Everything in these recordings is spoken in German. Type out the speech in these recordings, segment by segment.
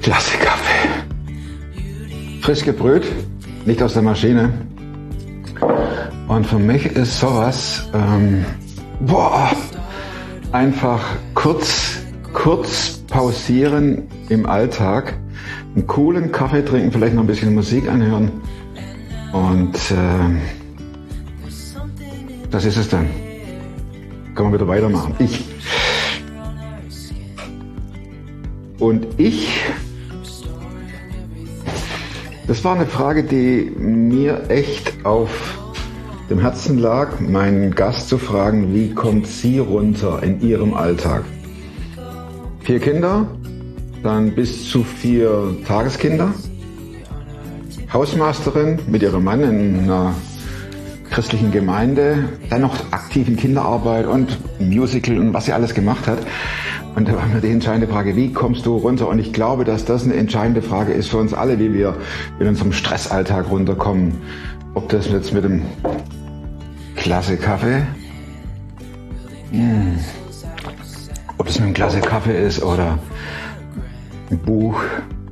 Klasse Kaffee. Frisch gebrüht, nicht aus der Maschine. Und für mich ist sowas, einfach kurz pausieren im Alltag, einen coolen Kaffee trinken, vielleicht noch ein bisschen Musik anhören. Und das ist es dann. Kann man wieder weitermachen. Das war eine Frage, die mir echt auf dem Herzen lag, meinen Gast zu fragen, wie kommt sie runter in ihrem Alltag? 4 Kinder, dann bis zu 4 Tageskinder, Hausmeisterin mit ihrem Mann in einer christlichen Gemeinde, dann noch aktiv in Kinderarbeit und Musical und was sie alles gemacht hat. Und da war mir die entscheidende Frage, wie kommst du runter? Und ich glaube, dass das eine entscheidende Frage ist für uns alle, wie wir in unserem Stressalltag runterkommen. Ob das jetzt mit dem Klasse Kaffee, ob das mit einem Klasse Kaffee ist oder ein Buch,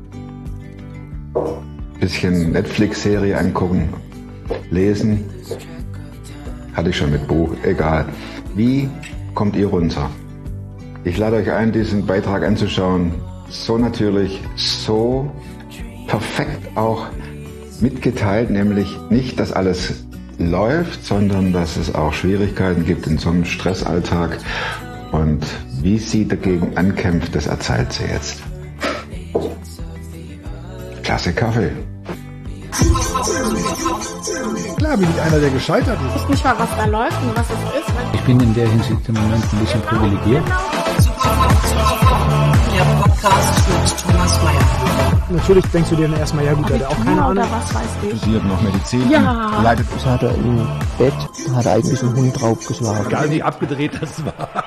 bisschen Netflix-Serie angucken, lesen, hatte ich schon mit Buch, egal. Wie kommt ihr runter? Ich lade euch ein, diesen Beitrag anzuschauen. So natürlich, so perfekt auch mitgeteilt, nämlich nicht, dass alles läuft, sondern dass es auch Schwierigkeiten gibt in so einem Stressalltag. Und wie sie dagegen ankämpft, das erzählt sie jetzt. Klasse Kaffee. Klar bin ich einer, der gescheitert ist. Ich weiß nicht mal, was da läuft und was es ist. Ich bin in der Hinsicht im Moment ein bisschen privilegiert. Der Podcast mit Thomas Mayer. Natürlich denkst du dir dann erstmal, ja gut, der hat auch keine Ahnung. Oder was weiß ich. Studiert noch Medizin. Ja. Leidet. Das hat er im Bett, hat er eigentlich einen Hund draufgeschlagen. Egal wie abgedreht das war.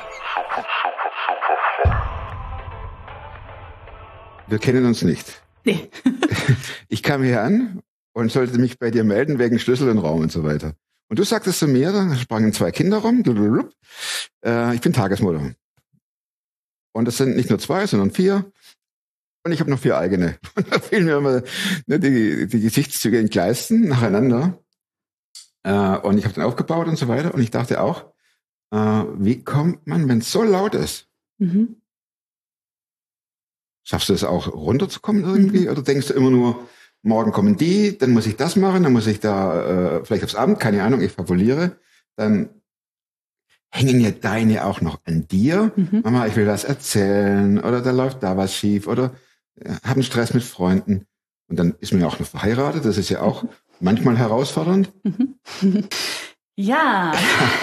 Wir kennen uns nicht. Nee. Ich kam hier an und sollte mich bei dir melden wegen Schlüssel und Raum und so weiter. Und du sagtest zu mir, da sprangen 2 Kinder rum, ich bin Tagesmutter. Und das sind nicht nur 2, sondern 4. Und ich habe noch 4 eigene. Und da fielen mir immer die Gesichtszüge entgleisten nacheinander. Und ich habe dann aufgebaut und so weiter. Und ich dachte auch, wie kommt man, wenn es so laut ist? Mhm. Schaffst du es auch runterzukommen irgendwie? Oder denkst du immer nur, morgen kommen die, dann muss ich das machen, dann muss ich da vielleicht aufs Abend, keine Ahnung, ich fabuliere. Dann hängen ja deine auch noch an dir. Mama, ich will was erzählen oder da läuft da was schief oder haben Stress mit Freunden. Und dann ist man ja auch noch verheiratet, das ist ja auch manchmal herausfordernd. Ja.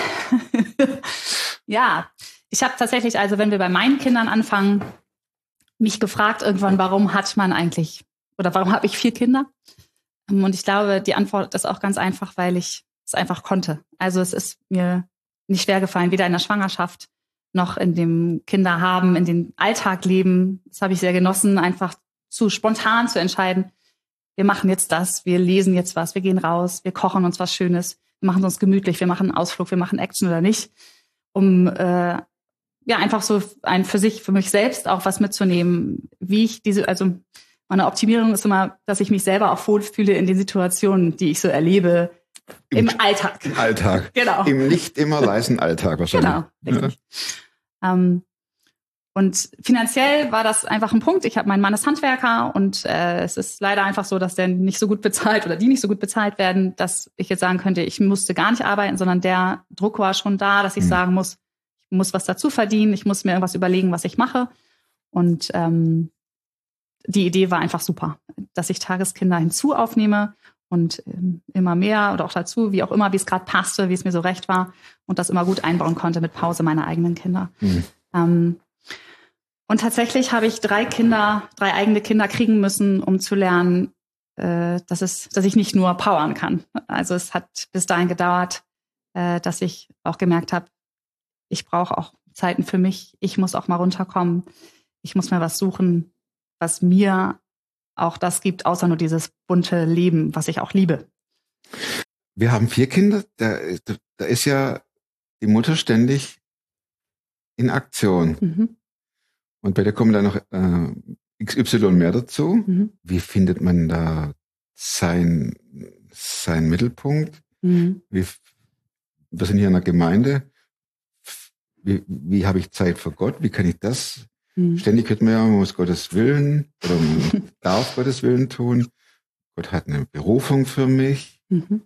Ja, ich habe tatsächlich, also wenn wir bei meinen Kindern anfangen, mich gefragt irgendwann, warum hat man eigentlich, oder warum habe ich 4 Kinder? Und ich glaube, die Antwort ist auch ganz einfach, weil ich es einfach konnte. Also es ist mir nicht schwer gefallen, weder in der Schwangerschaft noch in dem Kinderhaben, in den Alltag leben. Das habe ich sehr genossen, einfach zu spontan zu entscheiden, wir machen jetzt das, wir lesen jetzt was, wir gehen raus, wir kochen uns was Schönes, wir machen es uns gemütlich, wir machen einen Ausflug, wir machen Action oder nicht, um einfach so für mich selbst auch was mitzunehmen, wie ich also meine Optimierung ist immer, dass ich mich selber auch wohlfühle in den Situationen, die ich so erlebe, im Alltag. Im Alltag. Genau. Im nicht immer leisen Alltag wahrscheinlich. Genau, richtig. Ja. Und finanziell war das einfach ein Punkt. Mein Mann ist Handwerker und es ist leider einfach so, dass der nicht so gut bezahlt oder die nicht so gut bezahlt werden, dass ich jetzt sagen könnte, ich musste gar nicht arbeiten, sondern der Druck war schon da, dass ich sagen muss, ich muss was dazu verdienen, ich muss mir irgendwas überlegen, was ich mache. Und die Idee war einfach super, dass ich Tageskinder hinzu aufnehme und immer mehr oder auch dazu, wie auch immer, wie es gerade passte, wie es mir so recht war und das immer gut einbauen konnte mit Pause meiner eigenen Kinder. Und tatsächlich habe ich 3 eigene Kinder kriegen müssen, um zu lernen, dass ich nicht nur powern kann. Also es hat bis dahin gedauert, dass ich auch gemerkt habe, ich brauche auch Zeiten für mich. Ich muss auch mal runterkommen. Ich muss mir was suchen, was mir auch das gibt, außer nur dieses bunte Leben, was ich auch liebe. Wir haben 4 Kinder. Da ist ja die Mutter ständig in Aktion. Und bei dir kommen dann noch XY mehr dazu. Wie findet man da sein Mittelpunkt? Wir sind hier in einer Gemeinde. Wie habe ich Zeit für Gott? Wie kann ich das? Ständig hört man ja, man muss Gottes Willen oder man darf Gottes Willen tun. Gott hat eine Berufung für mich.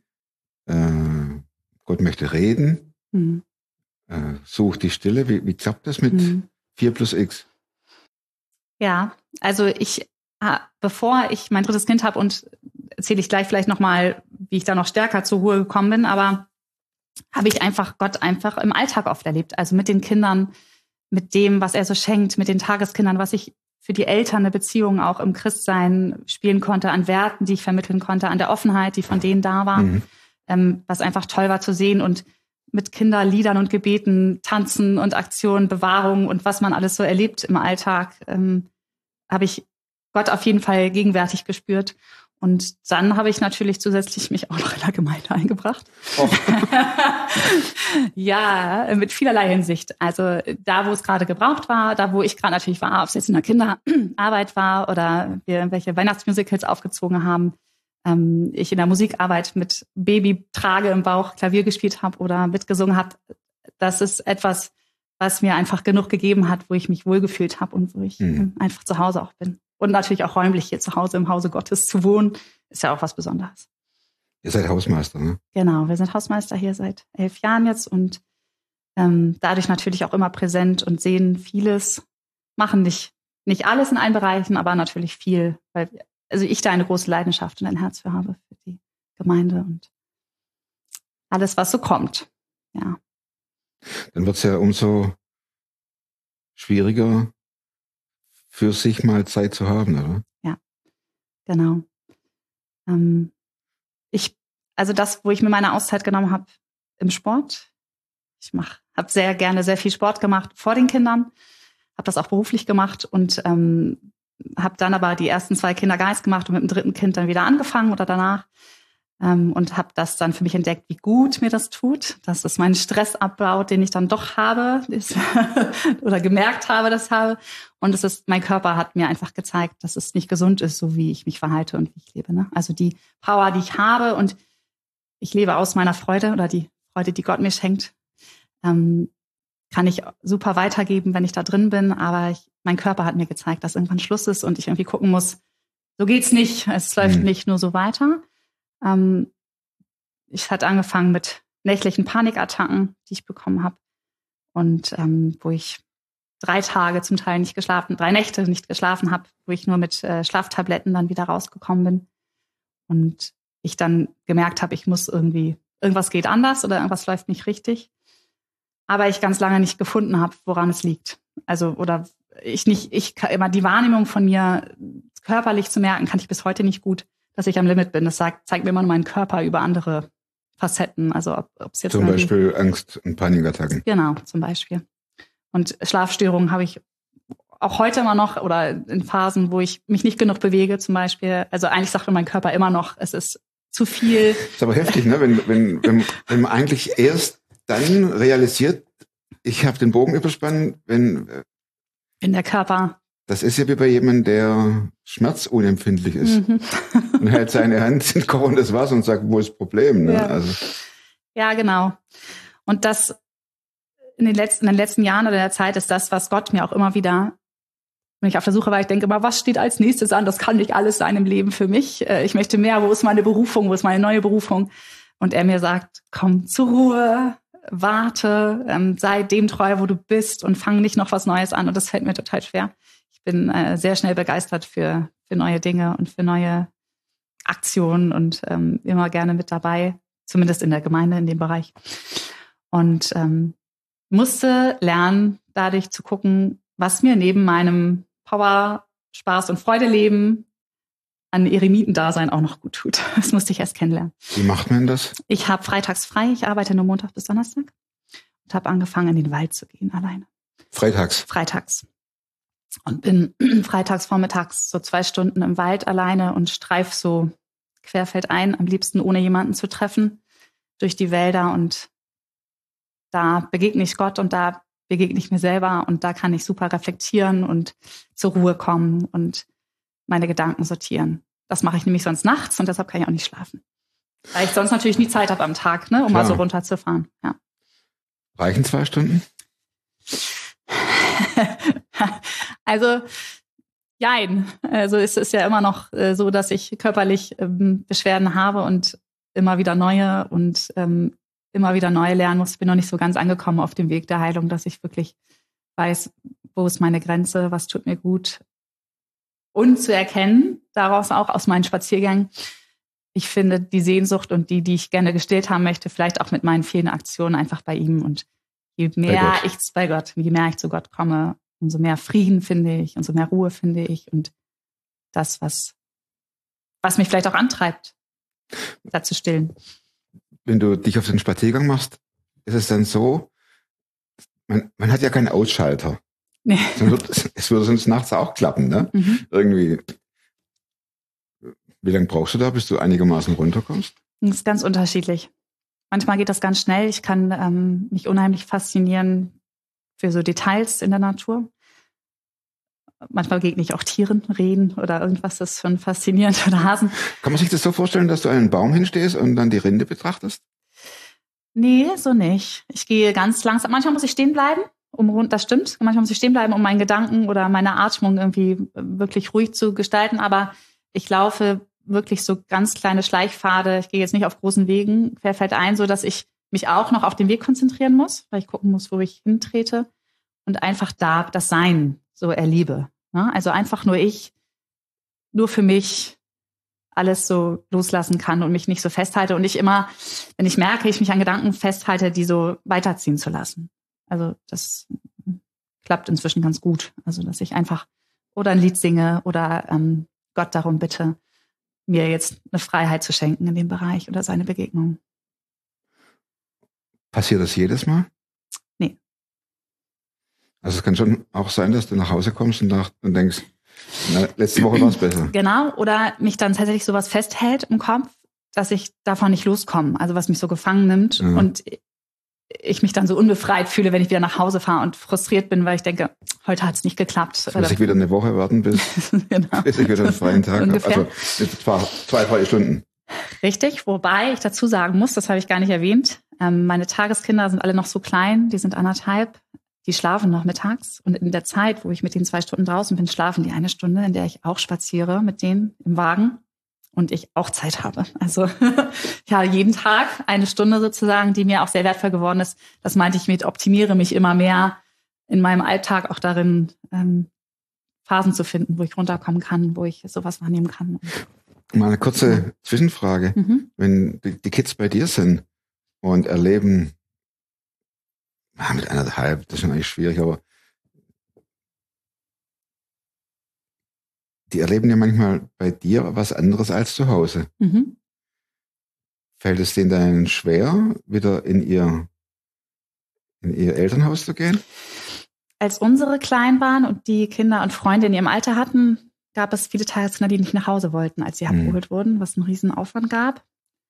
Gott möchte reden. Such die Stille. Wie klappt das mit 4 plus X? Ja, also bevor ich mein 3. Kind habe, und erzähle ich gleich vielleicht nochmal, wie ich da noch stärker zur Ruhe gekommen bin, aber habe ich Gott einfach im Alltag oft erlebt. Also mit den Kindern, mit dem, was er so schenkt, mit den Tageskindern, was ich für die Eltern eine Beziehung auch im Christsein spielen konnte, an Werten, die ich vermitteln konnte, an der Offenheit, die von denen da war, was einfach toll war zu sehen, und mit Kinderliedern und Gebeten, Tanzen und Aktionen, Bewahrung und was man alles so erlebt im Alltag, habe ich Gott auf jeden Fall gegenwärtig gespürt. Und dann habe ich natürlich zusätzlich mich auch noch in der Gemeinde eingebracht. Oh. Ja, mit vielerlei Hinsicht. Also da, wo es gerade gebraucht war, da, wo ich gerade natürlich war, ob es jetzt in der Kinderarbeit war oder wir irgendwelche Weihnachtsmusicals aufgezogen haben, ich in der Musikarbeit mit Babytrage im Bauch Klavier gespielt habe oder mitgesungen habe. Das ist etwas, was mir einfach genug gegeben hat, wo ich mich wohlgefühlt habe und wo ich einfach zu Hause auch bin. Und natürlich auch räumlich hier zu Hause im Hause Gottes zu wohnen, ist ja auch was Besonderes. Ihr seid Hausmeister, ne? Genau, wir sind Hausmeister hier seit 11 Jahren jetzt und dadurch natürlich auch immer präsent und sehen vieles, machen nicht alles in allen Bereichen, aber natürlich viel, weil ich da eine große Leidenschaft und ein Herz für habe, für die Gemeinde und alles, was so kommt. Ja. Dann wird es ja umso schwieriger, für sich mal Zeit zu haben, oder? Ja, genau. Wo ich mir meine Auszeit genommen habe im Sport. Habe sehr gerne sehr viel Sport gemacht vor den Kindern, habe das auch beruflich gemacht und habe dann aber die ersten 2 Kinder Geist gemacht und mit dem 3. Kind dann wieder angefangen oder danach. Und habe das dann für mich entdeckt, wie gut mir das tut, dass es meinen Stress abbaut, den ich dann doch habe oder gemerkt habe, dass habe. Und mein Körper hat mir einfach gezeigt, dass es nicht gesund ist, so wie ich mich verhalte und wie ich lebe. Ne? Also die Power, die ich habe, und ich lebe aus meiner Freude oder die Freude, die Gott mir schenkt, kann ich super weitergeben, wenn ich da drin bin. Aber mein Körper hat mir gezeigt, dass irgendwann Schluss ist und ich irgendwie gucken muss, so geht's nicht, es läuft nicht nur so weiter. Ich hatte angefangen mit nächtlichen Panikattacken, die ich bekommen habe. Und wo ich 3 Tage zum Teil 3 Nächte nicht geschlafen habe, wo ich nur mit Schlaftabletten dann wieder rausgekommen bin. Und ich dann gemerkt habe, ich muss irgendwas geht anders oder irgendwas läuft nicht richtig. Aber ich ganz lange nicht gefunden habe, woran es liegt. Also, oder immer die Wahrnehmung von mir körperlich zu merken, kann ich bis heute nicht gut, dass ich am Limit bin. Das zeigt mir immer nur meinen Körper über andere Facetten. Also ob es jetzt zum Beispiel Angst- und Panikattacken. Genau, zum Beispiel. Und Schlafstörungen habe ich auch heute immer noch oder in Phasen, wo ich mich nicht genug bewege zum Beispiel. Also eigentlich sagt mir mein Körper immer noch, es ist zu viel. Das ist aber heftig, ne? Wenn man eigentlich erst dann realisiert, ich habe den Bogen überspannt, wenn der Körper. Das ist ja wie bei jemandem, der schmerzunempfindlich ist. Und hält seine Hand in kochendes Wasser und sagt, wo ist das Problem? Ne? Ja. Ja, genau. Und das in den letzten Jahren oder der Zeit ist das, was Gott mir auch immer wieder, wenn ich auf der Suche war, ich denke immer, was steht als nächstes an? Das kann nicht alles sein im Leben für mich. Ich möchte mehr. Wo ist meine Berufung? Wo ist meine neue Berufung? Und er mir sagt, komm zur Ruhe, warte, sei dem treu, wo du bist und fang nicht noch was Neues an. Und das fällt mir total schwer. Ich bin sehr schnell begeistert für neue Dinge und für neue Aktionen und immer gerne mit dabei, zumindest in der Gemeinde in dem Bereich. Und musste lernen, dadurch zu gucken, was mir neben meinem Power, Spaß und Freude-Leben an Eremitendasein auch noch gut tut. Das musste ich erst kennenlernen. Wie macht man das? Ich habe freitags frei. Ich arbeite nur Montag bis Donnerstag und habe angefangen, in den Wald zu gehen alleine. Freitags. Und bin freitags vormittags so 2 Stunden im Wald alleine und streif so querfeldein, am liebsten ohne jemanden zu treffen, durch die Wälder. Und da begegne ich Gott und da begegne ich mir selber und da kann ich super reflektieren und zur Ruhe kommen und meine Gedanken sortieren. Das mache ich nämlich sonst nachts und deshalb kann ich auch nicht schlafen. Weil ich sonst natürlich nie Zeit habe am Tag, ne, um mal so runterzufahren. Ja. Reichen 2 Stunden? Also, jein. Also es ist ja immer noch so, dass ich körperlich Beschwerden habe und immer wieder neue lernen muss. Ich bin noch nicht so ganz angekommen auf dem Weg der Heilung, dass ich wirklich weiß, wo ist meine Grenze, was tut mir gut. Und zu erkennen, daraus auch aus meinen Spaziergängen, ich finde die Sehnsucht und die ich gerne gestillt haben möchte, vielleicht auch mit meinen vielen Aktionen einfach bei ihm. Und je mehr ich zu Gott komme, umso mehr Frieden finde ich, umso mehr Ruhe finde ich und das, was mich vielleicht auch antreibt, da zu stillen. Wenn du dich auf den Spaziergang machst, ist es dann so, man hat ja keinen Ausschalter. Nee. Es würde sonst nachts auch klappen, ne? Mhm. Irgendwie. Wie lange brauchst du da, bis du einigermaßen runterkommst? Das ist ganz unterschiedlich. Manchmal geht das ganz schnell. Ich kann mich unheimlich faszinieren für so Details in der Natur. Manchmal begegne ich auch Tieren, Rehen oder irgendwas, das ist schon faszinierend, oder Hasen. Kann man sich das so vorstellen, dass du einen Baum hinstehst und dann die Rinde betrachtest? Nee, so nicht. Ich gehe ganz langsam. Manchmal muss ich stehen bleiben, das stimmt. Manchmal muss ich stehen bleiben, um meinen Gedanken oder meine Atmung irgendwie wirklich ruhig zu gestalten. Aber ich laufe wirklich so ganz kleine Schleichpfade. Ich gehe jetzt nicht auf großen Wegen. Quer fällt ein, so dass ich mich auch noch auf den Weg konzentrieren muss, weil ich gucken muss, wo ich hintrete und einfach da das Sein so erlebe. Also einfach nur für mich alles so loslassen kann und mich nicht so festhalte und nicht immer, wenn ich merke, ich mich an Gedanken festhalte, die so weiterziehen zu lassen. Also das klappt inzwischen ganz gut. Also dass ich einfach oder ein Lied singe oder Gott darum bitte, mir jetzt eine Freiheit zu schenken in dem Bereich oder seine Begegnung. Passiert das jedes Mal? Nee. Also es kann schon auch sein, dass du nach Hause kommst und denkst, na, letzte Woche war es besser. Genau, oder mich dann tatsächlich sowas festhält im Kopf, dass ich davon nicht loskomme, also was mich so gefangen nimmt und ich mich dann so unbefreit fühle, wenn ich wieder nach Hause fahre und frustriert bin, weil ich denke, heute hat es nicht geklappt. Muss ich wieder eine Woche warten, bis ich wieder einen freien Tag habe. Also zwar 2-3 Stunden. Richtig, wobei ich dazu sagen muss, das habe ich gar nicht erwähnt, meine Tageskinder sind alle noch so klein, die sind 1,5, die schlafen noch mittags. Und in der Zeit, wo ich mit denen 2 Stunden draußen bin, schlafen die 1 Stunde, in der ich auch spaziere mit denen im Wagen und ich auch Zeit habe. Also ja, jeden Tag 1 Stunde sozusagen, die mir auch sehr wertvoll geworden ist. Das meinte ich mit, optimiere mich immer mehr in meinem Alltag auch darin, Phasen zu finden, wo ich runterkommen kann, wo ich sowas wahrnehmen kann. Mal eine kurze Zwischenfrage. Wenn die Kids bei dir sind und erleben, mit 1,5, das ist schon eigentlich schwierig, aber die erleben ja manchmal bei dir was anderes als zu Hause. Fällt es denen dann schwer, wieder in ihr Elternhaus zu gehen? Als unsere klein waren und die Kinder und Freunde in ihrem Alter hatten, gab es viele Tageskinder, die nicht nach Hause wollten, als sie abgeholt wurden, was einen riesen Aufwand gab.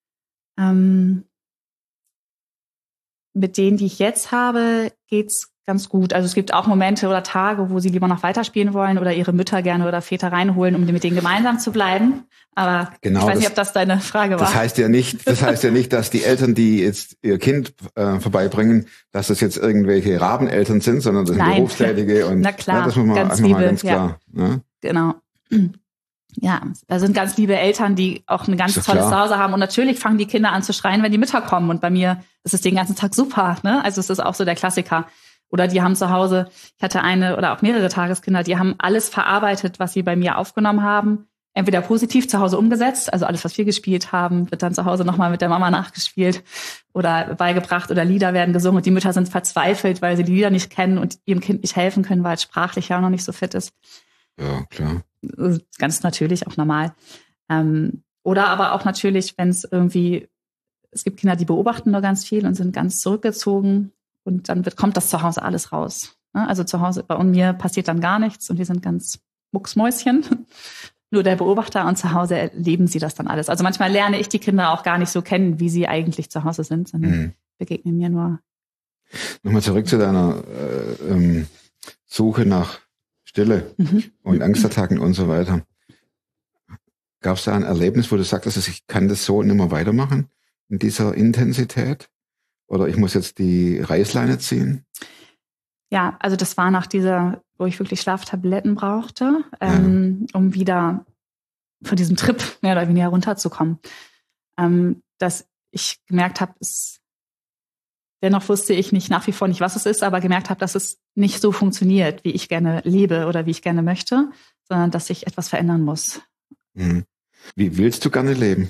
Mit denen, die ich jetzt habe, geht's ganz gut. Also es gibt auch Momente oder Tage, wo sie lieber noch weiterspielen wollen oder ihre Mütter gerne oder Väter reinholen, um mit denen gemeinsam zu bleiben. Aber genau, ich weiß nicht, ob das deine Frage war. Das heißt ja nicht, dass die Eltern, die jetzt ihr Kind vorbeibringen, dass das jetzt irgendwelche Rabeneltern sind, sondern das sind Berufstätige. Und na klar, das muss man ganz einfach liebe, mal ganz klar. Ja. Ne? Genau. Ja, da sind ganz liebe Eltern, die auch ein ganz tolles Zuhause haben. Und natürlich fangen die Kinder an zu schreien, wenn die Mütter kommen. Und bei mir ist es den ganzen Tag super. Ne? Also es ist auch so der Klassiker. Oder die haben zu Hause, ich hatte eine oder auch mehrere Tageskinder, die haben alles verarbeitet, was sie bei mir aufgenommen haben. Entweder positiv zu Hause umgesetzt, also alles, was wir gespielt haben, wird dann zu Hause nochmal mit der Mama nachgespielt oder beigebracht oder Lieder werden gesungen. Und die Mütter sind verzweifelt, weil sie die Lieder nicht kennen und ihrem Kind nicht helfen können, weil es sprachlich ja auch noch nicht so fit ist. Ja, klar. Ganz natürlich, auch normal. Oder aber auch natürlich, wenn es irgendwie, es gibt Kinder, die beobachten nur ganz viel und sind ganz zurückgezogen und dann kommt das zu Hause alles raus. Also zu Hause, bei mir passiert dann gar nichts und die sind ganz Mucksmäuschen. Nur der Beobachter und zu Hause erleben sie das dann alles. Also manchmal lerne ich die Kinder auch gar nicht so kennen, wie sie eigentlich zu Hause sind, sondern begegnen mir nur Nochmal zurück zu deiner Suche nach Stille und Angstattacken und so weiter. Gab es da ein Erlebnis, wo du sagtest, ich kann das so nicht mehr weitermachen in dieser Intensität? Oder ich muss jetzt die Reißleine ziehen? Ja, also das war nach dieser, wo ich wirklich Schlaftabletten brauchte, um wieder von diesem Trip mehr oder weniger runterzukommen. Dass ich gemerkt habe, dennoch wusste ich nicht nach wie vor nicht, was es ist, aber gemerkt habe, dass es nicht so funktioniert, wie ich gerne lebe oder wie ich gerne möchte, sondern dass ich etwas verändern muss. Mhm. Wie willst du gerne leben?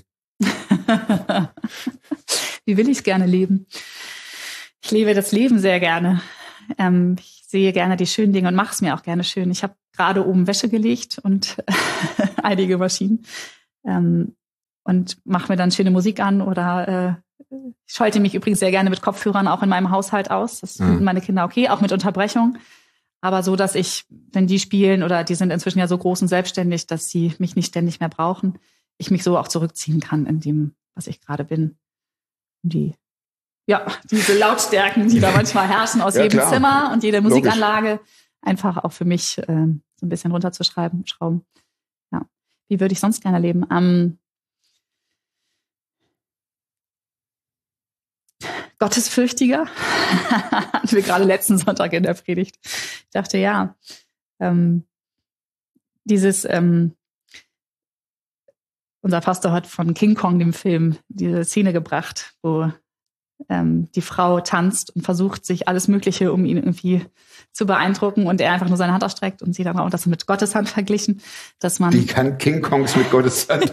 Wie will ich gerne leben? Ich lebe das Leben sehr gerne. Ich sehe gerne die schönen Dinge und mache es mir auch gerne schön. Ich habe gerade oben Wäsche gelegt und einige Maschinen und mache mir dann schöne Musik an oder ich schalte mich übrigens sehr gerne mit Kopfhörern auch in meinem Haushalt aus. Das finden meine Kinder okay, auch mit Unterbrechung. Aber so, dass ich, wenn die spielen oder die sind inzwischen ja so groß und selbstständig, dass sie mich nicht ständig mehr brauchen, ich mich so auch zurückziehen kann in dem, was ich gerade bin. Diese Lautstärken, die da manchmal herrschen aus jedem Zimmer und jeder Musikanlage, einfach auch für mich so ein bisschen runterzuschrauben. Ja. Wie würde ich sonst gerne leben? Gottesfürchtiger. Hatten wir gerade letzten Sonntag in der Predigt. Ich dachte, unser Pastor hat von King Kong, dem Film, diese Szene gebracht, wo die Frau tanzt und versucht, sich alles Mögliche, um ihn irgendwie zu beeindrucken und er einfach nur seine Hand ausstreckt und sie dann auch das mit Gottes Hand verglichen, dass man... Die kann King Kongs mit Gottes Hand.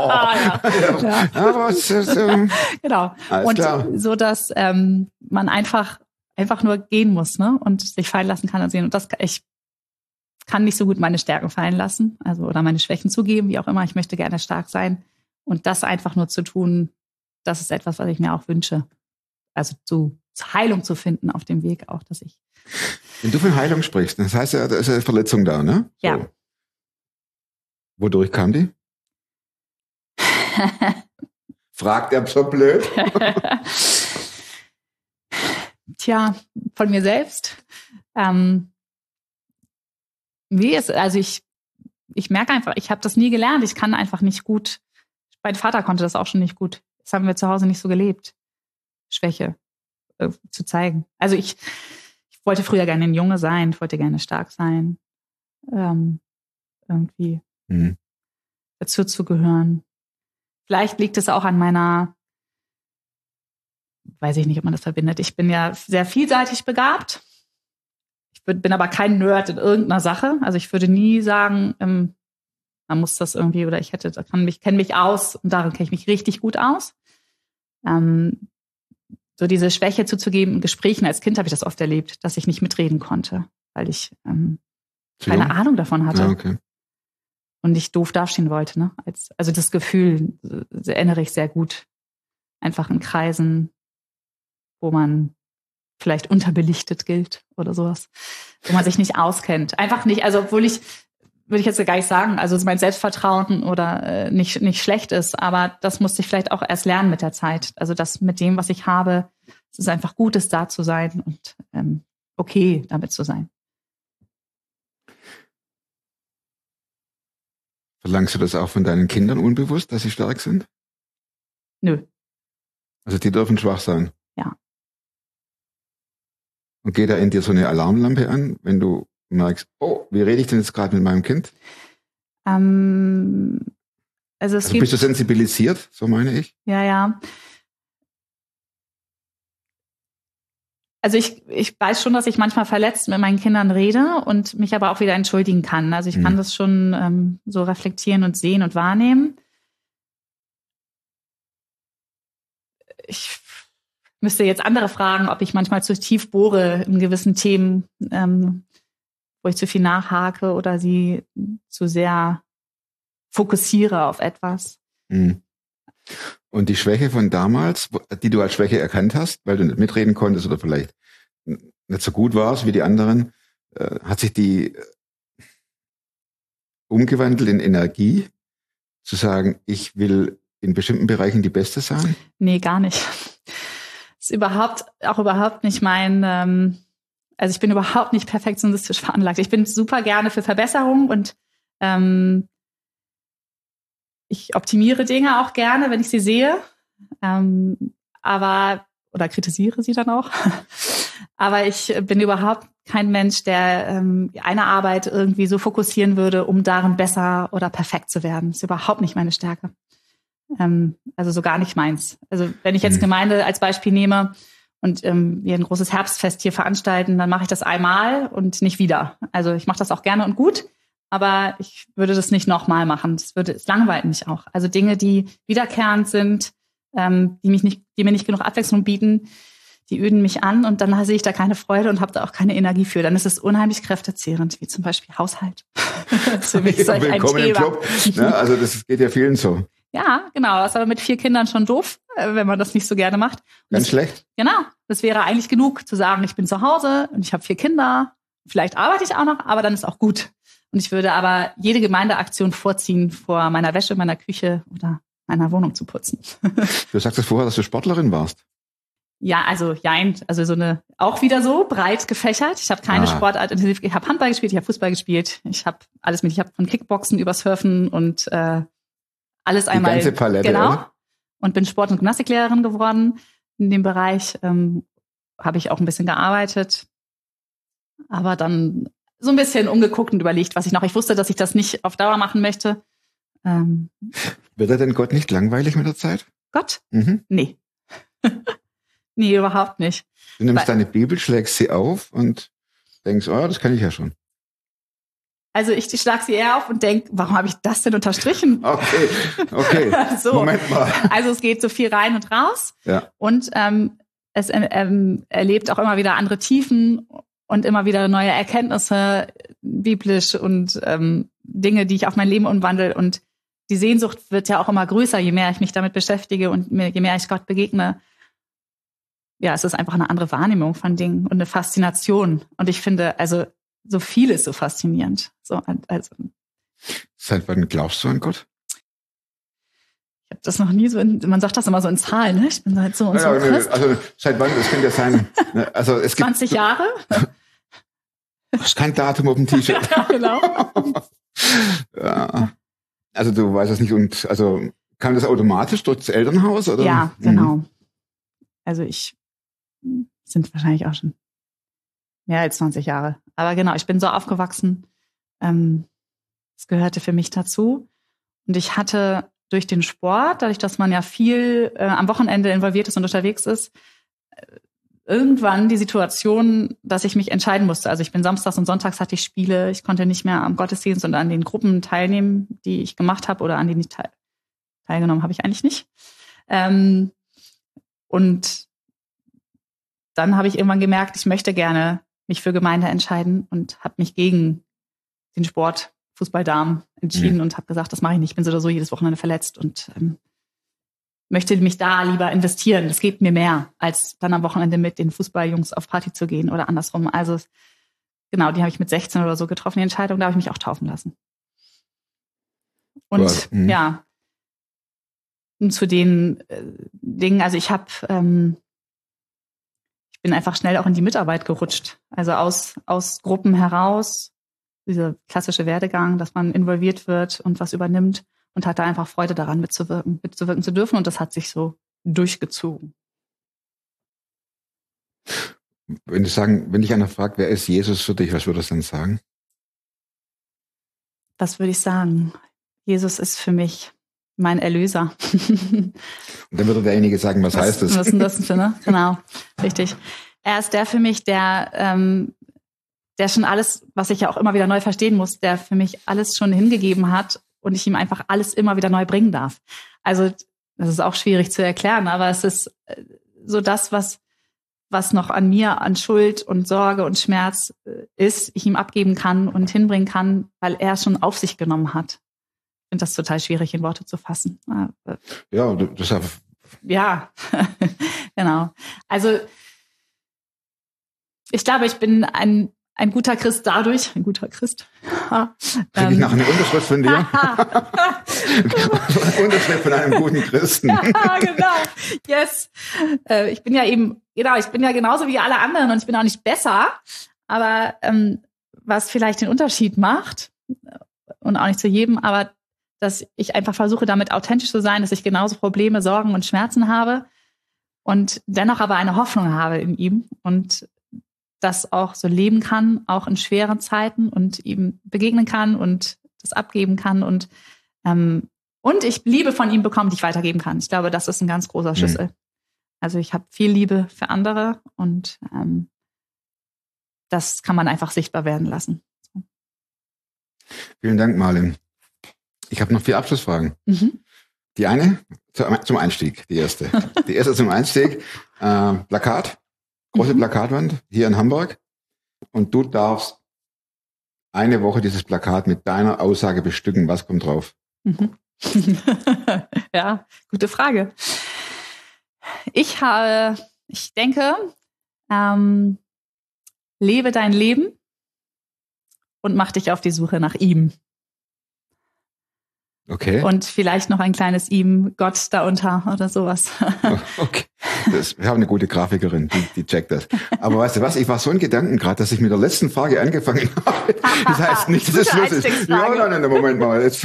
Genau. Und klar. So, dass man einfach nur gehen muss, ne? Und sich fallen lassen kann und sehen. Und ich kann nicht so gut meine Stärken fallen lassen, also oder meine Schwächen zugeben, wie auch immer. Ich möchte gerne stark sein. Und das einfach nur zu tun, das ist etwas, was ich mir auch wünsche. Also zur Heilung zu finden auf dem Weg auch, dass ich... Wenn du von Heilung sprichst, das heißt ja, da ist eine Verletzung da, ne? So. Ja. Wodurch kam die? Fragt er so blöd? Tja, von mir selbst. Ich merke einfach, ich habe das nie gelernt. Ich kann einfach nicht gut. Mein Vater konnte das auch schon nicht gut. Das haben wir zu Hause nicht so gelebt. Schwäche zu zeigen. Also ich wollte früher gerne ein Junge sein, ich wollte gerne stark sein, irgendwie dazu zu gehören. Vielleicht liegt es auch an meiner, weiß ich nicht, ob man das verbindet. Ich bin ja sehr vielseitig begabt. Ich bin aber kein Nerd in irgendeiner Sache. Also ich würde nie sagen, man muss das irgendwie, oder ich kenne mich aus und darin kenne ich mich richtig gut aus. So diese Schwäche zuzugeben in Gesprächen als Kind habe ich das oft erlebt, dass ich nicht mitreden konnte, weil ich keine Ahnung davon hatte. Ja, okay. Und ich doof dastehen wollte. Ne? Also das Gefühl erinnere ich sehr gut. Einfach in Kreisen, wo man vielleicht unterbelichtet gilt oder sowas, wo man sich nicht auskennt. Einfach nicht, also würde ich jetzt gar nicht sagen, also mein Selbstvertrauen oder nicht schlecht ist, aber das musste ich vielleicht auch erst lernen mit der Zeit. Also das mit dem, was ich habe, es ist einfach gut, da zu sein und okay damit zu sein. Verlangst du das auch von deinen Kindern unbewusst, dass sie stark sind? Nö. Also die dürfen schwach sein? Ja. Und geht da in dir so eine Alarmlampe an, wenn du merkst, oh, wie rede ich denn jetzt gerade mit meinem Kind? Also bist du sensibilisiert, so meine ich? Ja. Also ich weiß schon, dass ich manchmal verletzt mit meinen Kindern rede und mich aber auch wieder entschuldigen kann. Also ich kann das schon so reflektieren und sehen und wahrnehmen. Ich müsste jetzt andere fragen, ob ich manchmal zu tief bohre in gewissen Themen, wo ich zu viel nachhake oder sie zu sehr fokussiere auf etwas. Und die Schwäche von damals, die du als Schwäche erkannt hast, weil du nicht mitreden konntest oder vielleicht nicht so gut warst wie die anderen, hat sich die umgewandelt in Energie, zu sagen, ich will in bestimmten Bereichen die Beste sein? Nee, gar nicht. ist überhaupt nicht mein, also ich bin überhaupt nicht perfektionistisch veranlagt. Ich bin super gerne für Verbesserung und ich optimiere Dinge auch gerne, wenn ich sie sehe, oder kritisiere sie dann auch. Aber ich bin überhaupt kein Mensch, der eine Arbeit irgendwie so fokussieren würde, um darin besser oder perfekt zu werden. Das ist überhaupt nicht meine Stärke. Also so gar nicht meins. Also wenn ich jetzt Gemeinde als Beispiel nehme und wir ein großes Herbstfest hier veranstalten, dann mache ich das einmal und nicht wieder. Also ich mache das auch gerne und gut, aber ich würde das nicht nochmal machen. Es langweilt mich auch. Also Dinge, die wiederkehrend sind, die mir nicht genug Abwechslung bieten, die öden mich an und dann sehe ich da keine Freude und habe da auch keine Energie für. Dann ist es unheimlich kräftezehrend, wie zum Beispiel Haushalt. Für mich ist willkommen im Club. Ne? Also das geht ja vielen so. Ja, genau. Das ist aber mit 4 Kindern schon doof, wenn man das nicht so gerne macht. Ganz schlecht. Genau. Das wäre eigentlich genug, zu sagen, ich bin zu Hause und ich habe 4 Kinder. Vielleicht arbeite ich auch noch, aber dann ist auch gut. Und ich würde aber jede Gemeindeaktion vorziehen, vor meiner Wäsche, meiner Küche oder meiner Wohnung zu putzen. Du sagtest vorher, dass du Sportlerin warst. Ja, also auch wieder so breit gefächert. Ich habe keine Sportart intensiv. Ich habe Handball gespielt, ich habe Fußball gespielt, ich habe alles mit. Ich habe von Kickboxen über Surfen und alles einmal. Die ganze Palette. Genau. Oder? Und bin Sport- und Gymnastiklehrerin geworden. In dem Bereich habe ich auch ein bisschen gearbeitet, aber dann so ein bisschen umgeguckt und überlegt, was ich noch. Ich wusste, dass ich das nicht auf Dauer machen möchte. Wird er denn Gott nicht langweilig mit der Zeit? Gott? Nee. Nee, überhaupt nicht. Du nimmst deine Bibel, schlägst sie auf und denkst, das kann ich ja schon. Also ich schlage sie eher auf und denke, warum habe ich das denn unterstrichen? Okay. So. Moment mal. Also es geht so viel rein und raus. Ja. Und es erlebt auch immer wieder andere Tiefen und immer wieder neue Erkenntnisse, biblisch und Dinge, die ich auf mein Leben umwandle. Und die Sehnsucht wird ja auch immer größer, je mehr ich mich damit beschäftige und je mehr ich Gott begegne. Ja, es ist einfach eine andere Wahrnehmung von Dingen und eine Faszination. Und ich finde, also so viel ist so faszinierend. So, also. Seit wann glaubst du an Gott? Ich habe das noch nie so, man sagt das immer so in Zahlen, ne? Ich bin halt so und so Christ. Also seit wann, das könnte ja sein. Also es gibt 20 Jahre? Das ist kein Datum auf dem T-Shirt. Ja, genau. Ja. Also du weißt es nicht und also kam das automatisch durch das Elternhaus oder? Ja, genau. Also sind wahrscheinlich auch schon mehr als 20 Jahre. Aber genau, ich bin so aufgewachsen. Es gehörte für mich dazu. Und ich hatte durch den Sport, dadurch, dass man ja viel am Wochenende involviert ist und unterwegs ist, irgendwann die Situation, dass ich mich entscheiden musste. Also ich bin samstags und sonntags hatte ich Spiele. Ich konnte nicht mehr am Gottesdienst und an den Gruppen teilnehmen, die ich gemacht habe oder an denen ich teilgenommen habe ich eigentlich nicht. Und dann habe ich irgendwann gemerkt, ich möchte gerne mich für Gemeinde entscheiden und habe mich gegen den Sport Fußball-Damen entschieden und habe gesagt, das mache ich nicht. Ich bin so oder so jedes Wochenende verletzt und möchte mich da lieber investieren. Das gibt mir mehr, als dann am Wochenende mit den Fußballjungs auf Party zu gehen oder andersrum. Also genau, die habe ich mit 16 oder so getroffen, die Entscheidung. Da habe ich mich auch taufen lassen. Und ja, und zu den Dingen, also ich bin einfach schnell auch in die Mitarbeit gerutscht. Also aus Gruppen heraus, dieser klassische Werdegang, dass man involviert wird und was übernimmt und hatte einfach Freude daran, mitzuwirken zu dürfen. Und das hat sich so durchgezogen. Wenn dich einer fragt, wer ist Jesus für dich, was würdest du denn sagen? Was würde ich sagen? Jesus ist für mich mein Erlöser. Und dann würde derjenige sagen, was heißt das? Was ist denn das für, ne? Genau, richtig. Er ist der für mich, der schon alles, was ich ja auch immer wieder neu verstehen muss, der für mich alles schon hingegeben hat und ich ihm einfach alles immer wieder neu bringen darf. Also das ist auch schwierig zu erklären, aber es ist so das, was noch an mir, an Schuld und Sorge und Schmerz ist, ich ihm abgeben kann und hinbringen kann, weil er es schon auf sich genommen hat. Ich finde das total schwierig, in Worte zu fassen. Ja, das ja, genau. Also ich glaube, ich bin ein guter Christ dadurch, ein guter Christ, Kriege ich nachher eine Unterschrift von dir? Unterschrift von einem guten Christen. Ja, genau. Yes. Ich bin ja genauso wie alle anderen und ich bin auch nicht besser. Aber was vielleicht den Unterschied macht, und auch nicht zu jedem, aber dass ich einfach versuche, damit authentisch zu sein, dass ich genauso Probleme, Sorgen und Schmerzen habe und dennoch aber eine Hoffnung habe in ihm und das auch so leben kann, auch in schweren Zeiten und ihm begegnen kann und das abgeben kann und ich Liebe von ihm bekomme, die ich weitergeben kann. Ich glaube, das ist ein ganz großer Schlüssel. Also ich habe viel Liebe für andere und das kann man einfach sichtbar werden lassen. Vielen Dank, Marlin. Ich habe noch 4 Abschlussfragen. Die eine zum Einstieg, die erste. Die erste zum Einstieg, Plakat, große Plakatwand hier in Hamburg. Und du darfst eine Woche dieses Plakat mit deiner Aussage bestücken. Was kommt drauf? Ja, gute Frage. Ich denke, lebe dein Leben und mach dich auf die Suche nach ihm. Okay. Und vielleicht noch ein kleines ihm, Gott da unter oder sowas. Okay. Wir haben eine gute Grafikerin, die checkt das. Aber weißt du was, ich war so in Gedanken gerade, dass ich mit der letzten Frage angefangen habe. Das heißt nicht, dass es Schluss ist. Nein, Moment mal. Das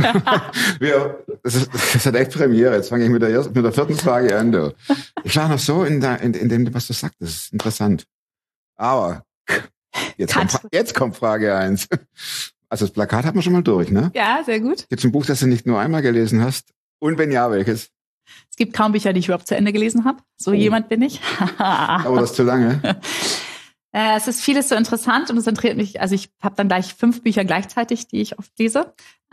hat echt Premiere. Jetzt fange ich mit der 4. Frage an. Du. Ich war noch so in dem, was du sagst. Das ist interessant. Aber jetzt kommt Frage 1. Also das Plakat hat man schon mal durch, ne? Ja, sehr gut. Gibt es ein Buch, das du nicht nur einmal gelesen hast? Und wenn ja, welches? Es gibt kaum Bücher, die ich überhaupt zu Ende gelesen habe. So jemand bin ich. Aber das ist zu lange. Es ist vieles so interessant und es interessiert mich. Also ich habe dann gleich 5 Bücher gleichzeitig, die ich oft lese.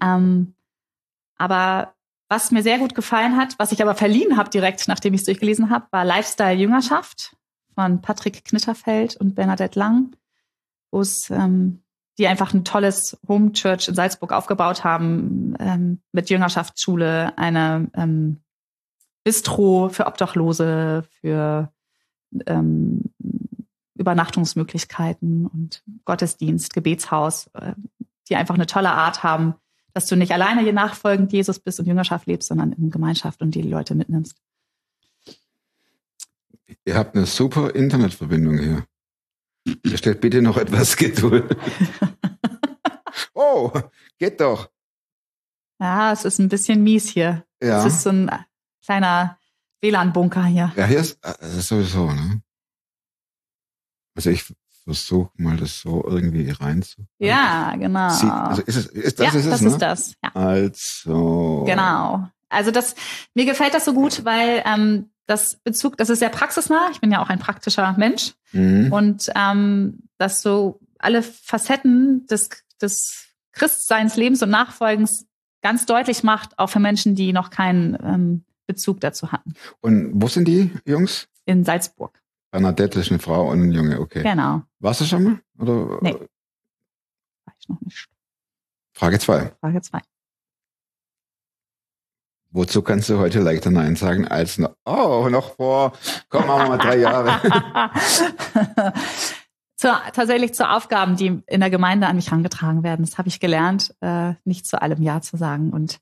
Aber was mir sehr gut gefallen hat, was ich aber verliehen habe direkt, nachdem ich es durchgelesen habe, war Lifestyle Jüngerschaft von Patrick Knitterfeld und Bernadette Lang, wo es die einfach ein tolles Home Church in Salzburg aufgebaut haben, mit Jüngerschaftsschule, eine Bistro für Obdachlose, für Übernachtungsmöglichkeiten und Gottesdienst, Gebetshaus, die einfach eine tolle Art haben, dass du nicht alleine hier nachfolgend Jesus bist und Jüngerschaft lebst, sondern in Gemeinschaft und die Leute mitnimmst. Ihr habt eine super Internetverbindung hier. Bestellt bitte noch etwas Geduld. Oh, geht doch. Ja, es ist ein bisschen mies hier. Ja. Es ist so ein kleiner WLAN-Bunker hier. Ja, hier ist sowieso, ne? Also ich versuche mal das so irgendwie reinzu. Ja, genau. Also das ist ne? das. Ja. Also. Genau. Also mir gefällt das so gut, weil das ist sehr praxisnah. Ich bin ja auch ein praktischer Mensch. Und dass so alle Facetten des Christseins, Lebens und Nachfolgens ganz deutlich macht, auch für Menschen, die noch keinen Bezug dazu hatten. Und wo sind die Jungs? In Salzburg. Bernadette ist eine Frau und ein Junge, okay. Genau. Warst du schon mal? Oder? Nee. War ich noch nicht. Frage 2. Wozu kannst du heute leichter Nein sagen als noch vor, machen wir mal 3 Jahre. Tatsächlich zu Aufgaben, die in der Gemeinde an mich herangetragen werden. Das habe ich gelernt, nicht zu allem Ja zu sagen. Und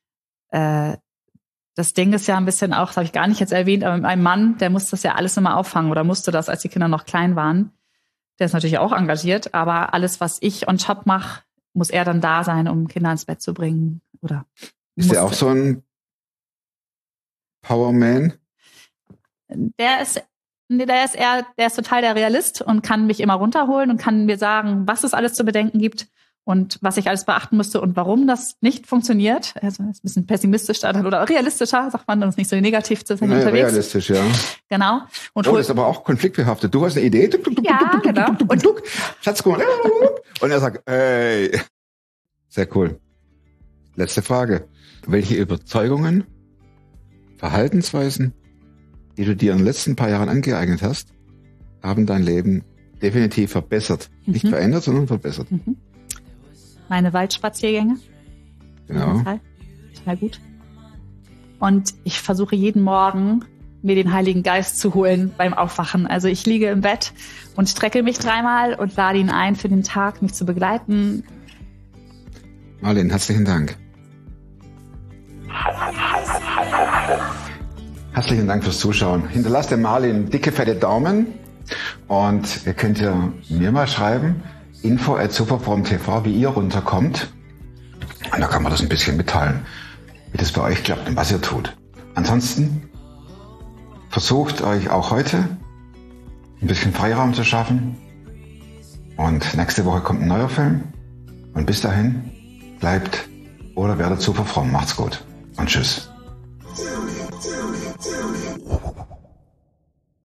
das Ding ist ja ein bisschen auch, das habe ich gar nicht jetzt erwähnt, aber mein Mann, der muss das ja alles immer auffangen oder musste das, als die Kinder noch klein waren. Der ist natürlich auch engagiert, aber alles, was ich on top mache, muss er dann da sein, um Kinder ins Bett zu bringen. Oder ist der auch so ein Powerman? Der ist total der Realist und kann mich immer runterholen und kann mir sagen, was es alles zu bedenken gibt und was ich alles beachten müsste und warum das nicht funktioniert. Also ist ein bisschen pessimistischer oder realistischer, sagt man, das ist nicht so negativ zu sein unterwegs. Realistisch, ja. Genau. Und das ist aber auch konfliktbehaftet. Du hast eine Idee. Ja, genau. Und Schatz, guck mal. Und er sagt, hey. Sehr cool. Letzte Frage. Welche Überzeugungen, Verhaltensweisen, die du dir in den letzten paar Jahren angeeignet hast, haben dein Leben definitiv verbessert. Nicht verändert, sondern verbessert. Meine Waldspaziergänge. Genau. Total gut. Und ich versuche jeden Morgen, mir den Heiligen Geist zu holen beim Aufwachen. Also ich liege im Bett und strecke mich 3-mal und lade ihn ein für den Tag, mich zu begleiten, Marlin, herzlichen Dank. Herzlichen Dank fürs Zuschauen. Hinterlasst dem Marlin dicke, fette Daumen und ihr könnt ja mir mal schreiben, info@superform.tv, wie ihr runterkommt. Und da kann man das ein bisschen mitteilen, wie das bei euch klappt und was ihr tut. Ansonsten versucht euch auch heute ein bisschen Freiraum zu schaffen. Und nächste Woche kommt ein neuer Film. Und bis dahin bleibt oder werdet super fromm. Macht's gut und tschüss.